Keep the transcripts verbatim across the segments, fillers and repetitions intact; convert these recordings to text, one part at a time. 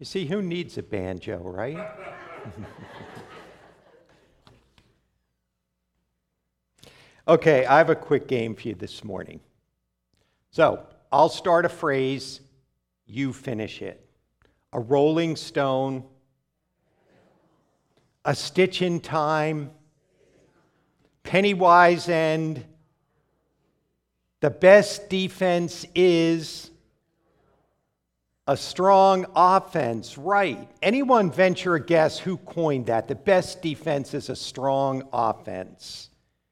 You see, who needs a banjo, right? Okay, I have a quick game for you this morning. So, I'll start a phrase, you finish it. A rolling stone, a stitch in time, Pennywise end, the best defense is a strong offense. Right. Anyone venture a guess who coined that? The best defense is a strong offense.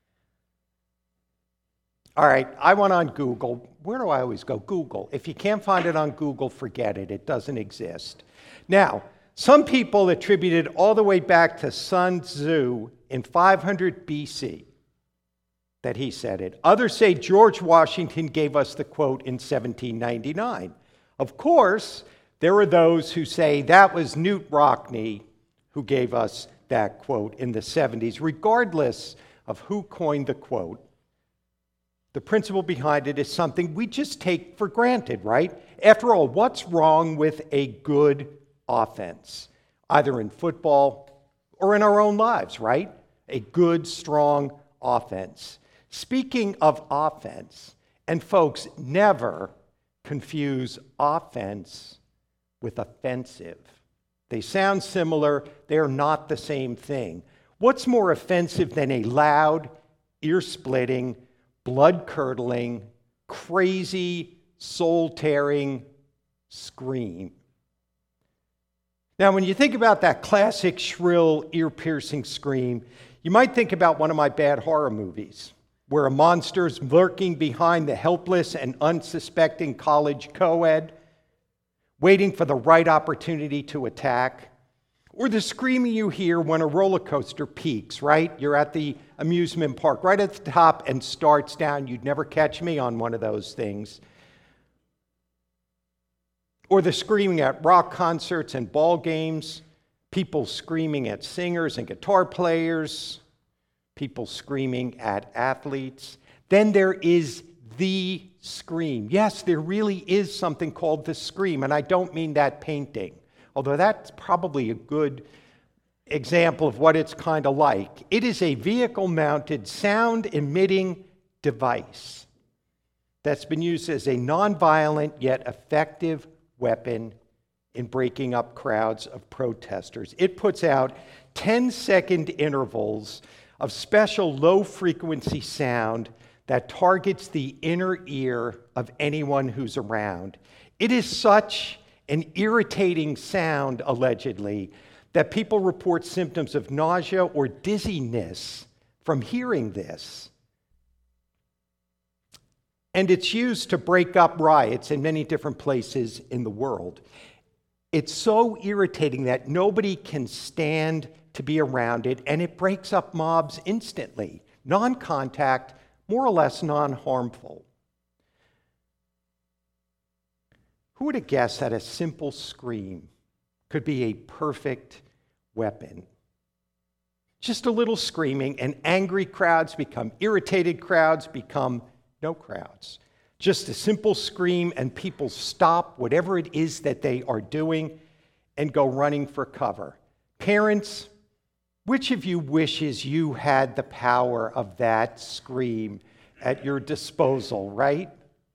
All right, I went on Google. Where do I always go? Google. If you can't find it on Google, forget it. It doesn't exist. Now, some people attribute it all the way back to Sun Tzu in five hundred B C that he said it. Others say George Washington gave us the quote in seventeen ninety-nine. Of course, there are those who say that was Knute Rockne who gave us that quote in the seventies. Regardless of who coined the quote, the principle behind it is something we just take for granted, right? After all, what's wrong with a good offense, either in football or in our own lives, right? A good, strong offense. Speaking of offense, and folks, never confuse offense with offensive. They sound similar, they are not the same thing. What's more offensive than a loud, ear-splitting, blood-curdling, crazy, soul-tearing scream? Now, when you think about that classic, shrill, ear-piercing scream, you might think about one of my bad horror movies, where a monster's lurking behind the helpless and unsuspecting college co-ed, waiting for the right opportunity to attack, or the screaming you hear when a roller coaster peaks, right? You're at the amusement park, right at the top, and starts down. You'd never catch me on one of those things. Or the screaming at rock concerts and ball games, people screaming at singers and guitar players, people screaming at athletes. Then there is the scream. Yes, there really is something called the scream, and I don't mean that painting, although that's probably a good example of what it's kind of like. It is a vehicle-mounted sound-emitting device that's been used as a nonviolent yet effective weapon in breaking up crowds of protesters. It puts out ten-second intervals of special low-frequency sound that targets the inner ear of anyone who's around. It is such an irritating sound, allegedly, that people report symptoms of nausea or dizziness from hearing this. And it's used to break up riots in many different places in the world. It's so irritating that nobody can stand to be around it, and it breaks up mobs instantly. Non-contact, more or less non-harmful. Who would have guessed that a simple scream could be a perfect weapon? Just a little screaming, and angry crowds become irritated crowds, become no crowds. Just a simple scream, and people stop whatever it is that they are doing and go running for cover. Parents, which of you wishes you had the power of that scream at your disposal, right?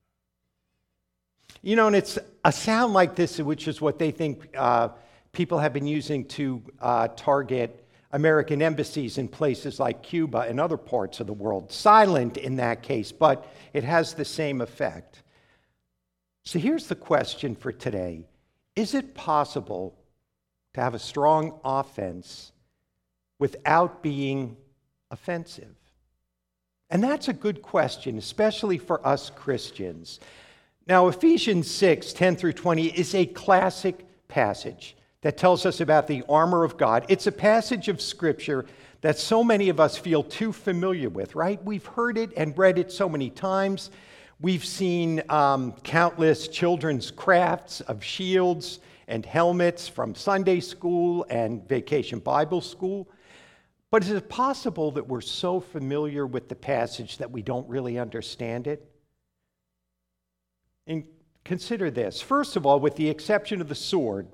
You know, and it's a sound like this, which is what they think uh, people have been using to uh, target American embassies in places like Cuba and other parts of the world. Silent in that case, but it has the same effect. So here's the question for today. Is it possible to have a strong offense without being offensive? And that's a good question, especially for us Christians. Now, Ephesians six, ten through twenty is a classic passage that tells us about the armor of God. It's a passage of Scripture that so many of us feel too familiar with, right? We've heard it and read it so many times. We've seen um, countless children's crafts of shields and helmets from Sunday school and Vacation Bible School. But is it possible that we're so familiar with the passage that we don't really understand it? And consider this. First of all, with the exception of the sword,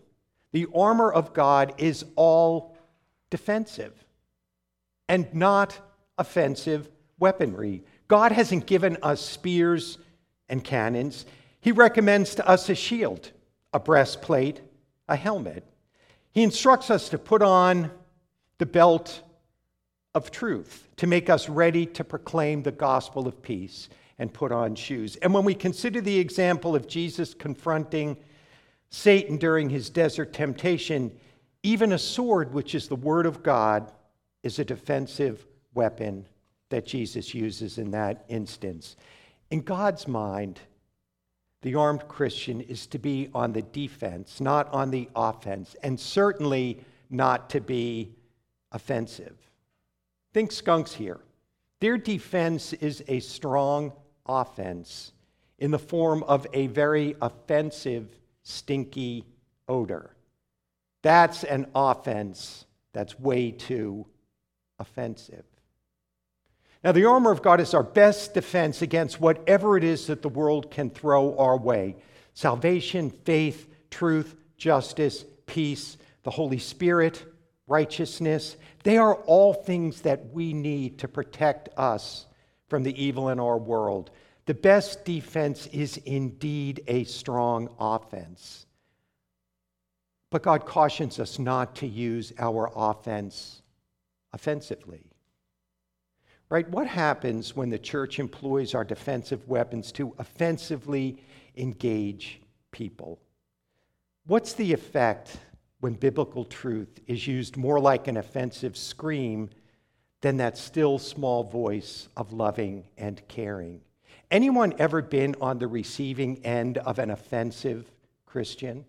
The armor of God is all defensive and not offensive weaponry. God hasn't given us spears and cannons. He recommends to us a shield, a breastplate, a helmet. He instructs us to put on the belt of truth, to make us ready to proclaim the gospel of peace, and put on shoes. And when we consider the example of Jesus confronting Satan during his desert temptation, even a sword, which is the word of God, is a defensive weapon that Jesus uses in that instance. In God's mind, the armed Christian is to be on the defense, not on the offense, and certainly not to be offensive. Think skunks here. Their defense is a strong offense in the form of a very offensive, stinky odor. That's an offense that's way too offensive. Now, the armor of God is our best defense against whatever it is that the world can throw our way. Salvation, faith, truth, justice, peace, the Holy Spirit, righteousness. They are all things that we need to protect us from the evil in our world. The best defense is indeed a strong offense. But God cautions us not to use our offense offensively. Right? What happens when the church employs our defensive weapons to offensively engage people? What's the effect when biblical truth is used more like an offensive scream than that still small voice of loving and caring? Anyone ever been on the receiving end of an offensive Christian?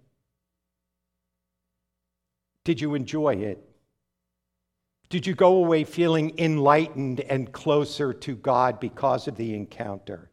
Did you enjoy it? Did you go away feeling enlightened and closer to God because of the encounter?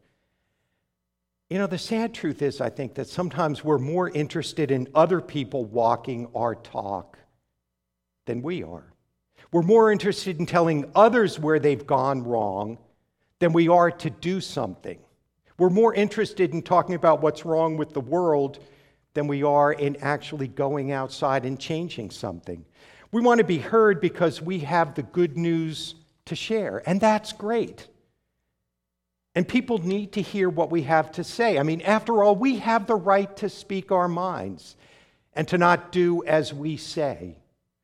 You know, the sad truth is, I think, that sometimes we're more interested in other people walking our talk than we are. We're more interested in telling others where they've gone wrong than we are to do something. We're more interested in talking about what's wrong with the world than we are in actually going outside and changing something. We want to be heard because we have the good news to share, and that's great. And people need to hear what we have to say. I mean, after all, we have the right to speak our minds and to not do as we say.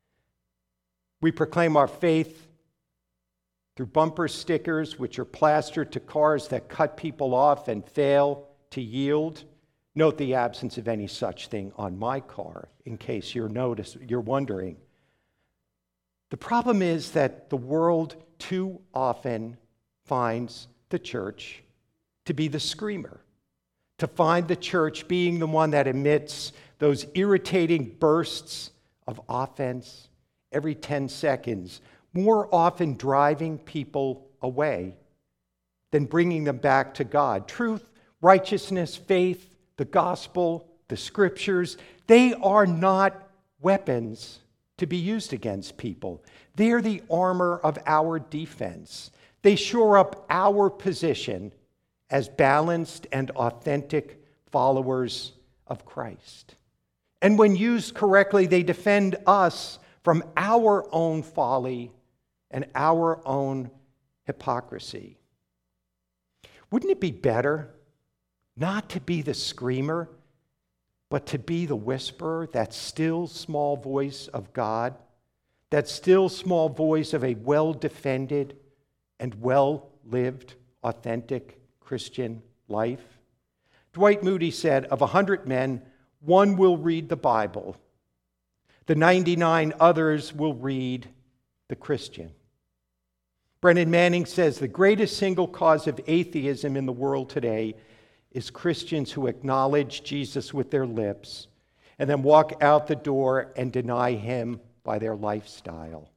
We proclaim our faith through bumper stickers, which are plastered to cars that cut people off and fail to yield. Note the absence of any such thing on my car, in case you're notice, you're wondering. The problem is that the world too often finds the church to be the screamer, to find the church being the one that emits those irritating bursts of offense every ten seconds, more often driving people away than bringing them back to God. Truth, righteousness, faith, the gospel, the scriptures, they are not weapons to be used against people. They're the armor of our defense. They shore up our position as balanced and authentic followers of Christ. And when used correctly, they defend us from our own folly and our own hypocrisy. Wouldn't it be better not to be the screamer, but to be the whisperer, that still small voice of God, that still small voice of a well-defended and well-lived, authentic Christian life? Dwight Moody said, of a hundred men, one will read the Bible. The ninety-nine others will read the Christian. Brennan Manning says, the greatest single cause of atheism in the world today is Christians who acknowledge Jesus with their lips and then walk out the door and deny him by their lifestyle.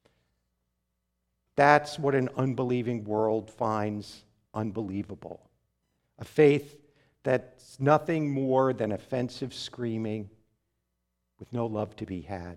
That's what an unbelieving world finds unbelievable. A faith that's nothing more than offensive screaming with no love to be had.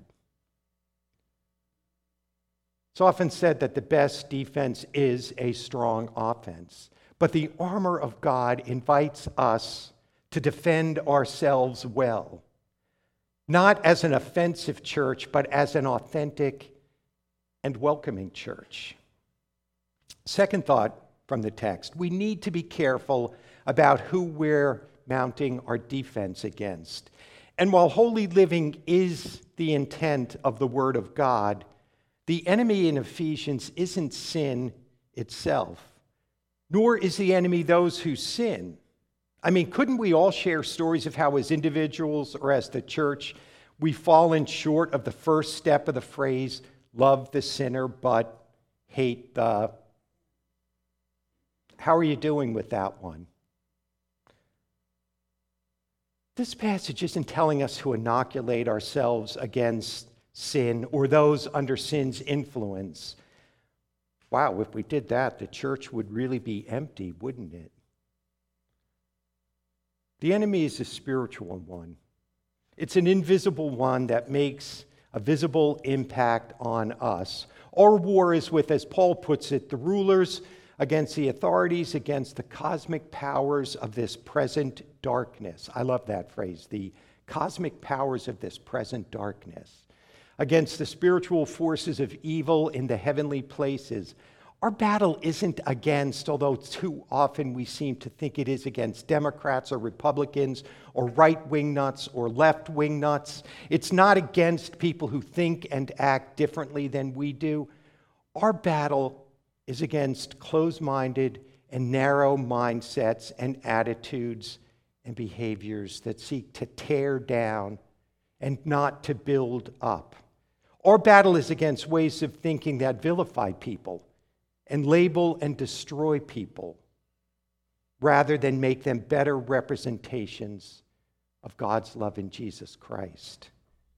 It's often said that the best defense is a strong offense. But the armor of God invites us to defend ourselves well. not as an offensive church, but as an authentic and welcoming church. Second thought from the text, we need to be careful about who we're mounting our defense against. And while holy living is the intent of the Word of God, the enemy in Ephesians isn't sin itself, nor is the enemy those who sin. I mean, couldn't we all share stories of how as individuals or as the church, we've fallen short of the first step of the phrase, love the sinner but hate the... How are you doing with that one? This passage isn't telling us to inoculate ourselves against sin or those under sin's influence. Wow, if we did that, the church would really be empty, wouldn't it? The enemy is a spiritual one. It's an invisible one that makes a visible impact on us. Our war is with, as Paul puts it, the rulers against the authorities, against the cosmic powers of this present darkness. I love that phrase, the cosmic powers of this present darkness. Against the spiritual forces of evil in the heavenly places. Our battle isn't against, although too often we seem to think it is, against Democrats or Republicans or right-wing nuts or left-wing nuts. It's not against people who think and act differently than we do. Our battle is against closed-minded and narrow mindsets and attitudes and behaviors that seek to tear down and not to build up. Our battle is against ways of thinking that vilify people and label and destroy people rather than make them better representations of God's love in Jesus Christ.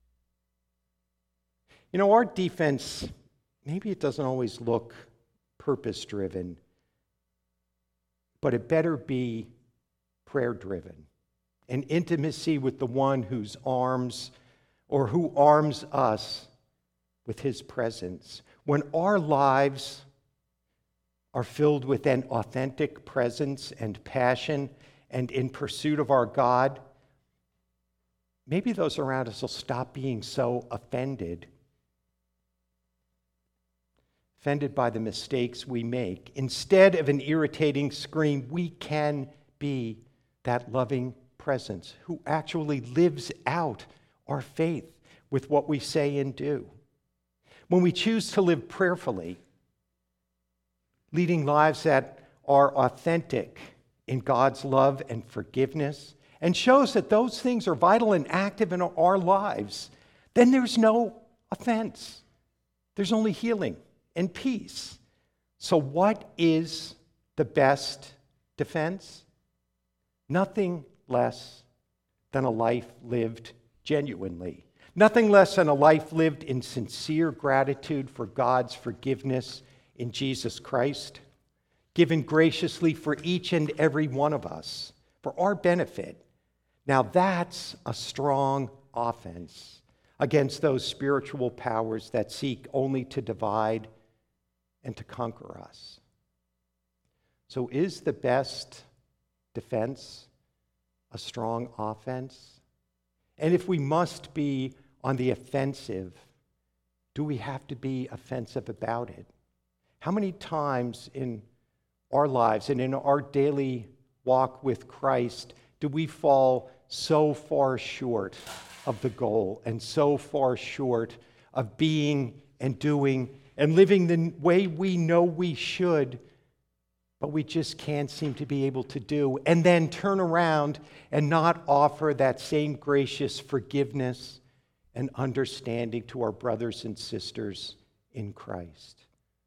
You know, our defense, maybe it doesn't always look purpose-driven, but it better be prayer-driven, an intimacy with the one whose arms or who arms us with his presence. When our lives are filled with an authentic presence and passion and in pursuit of our God, maybe those around us will stop being so offended offended by the mistakes we make. Instead of an irritating scream, we can be that loving presence who actually lives out our faith with what we say and do. When we choose to live prayerfully, leading lives that are authentic in God's love and forgiveness, and shows that those things are vital and active in our lives, then there's no offense. There's only healing and peace. So what is the best defense? Nothing less than a life lived genuinely. Nothing less than a life lived in sincere gratitude for God's forgiveness in Jesus Christ, given graciously for each and every one of us, for our benefit. Now that's a strong offense against those spiritual powers that seek only to divide and to conquer us. So is the best defense a strong offense? And if we must be on the offensive, do we have to be offensive about it? How many times in our lives and in our daily walk with Christ do we fall so far short of the goal and so far short of being and doing and living the way we know we should, but we just can't seem to be able to do, and then turn around and not offer that same gracious forgiveness and understanding to our brothers and sisters in Christ?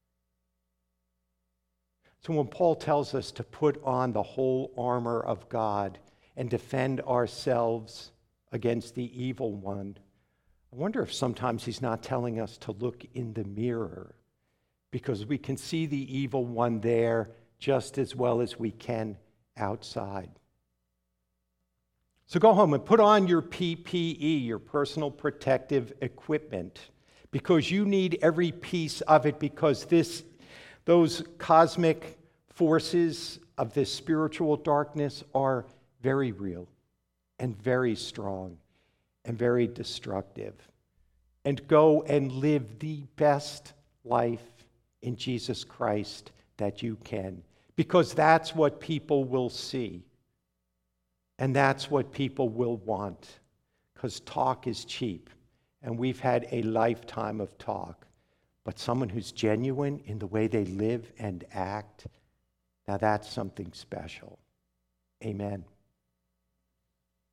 So when Paul tells us to put on the whole armor of God and defend ourselves against the evil one, I wonder if sometimes he's not telling us to look in the mirror, because we can see the evil one there just as well as we can outside. So go home and put on your P P E, your personal protective equipment, because you need every piece of it, because this, those cosmic forces of this spiritual darkness are very real and very strong. and very destructive. And go and live the best life in Jesus Christ that you can, because that's what people will see. And that's what people will want, because talk is cheap. And we've had a lifetime of talk. But someone who's genuine in the way they live and act, now that's something special. Amen.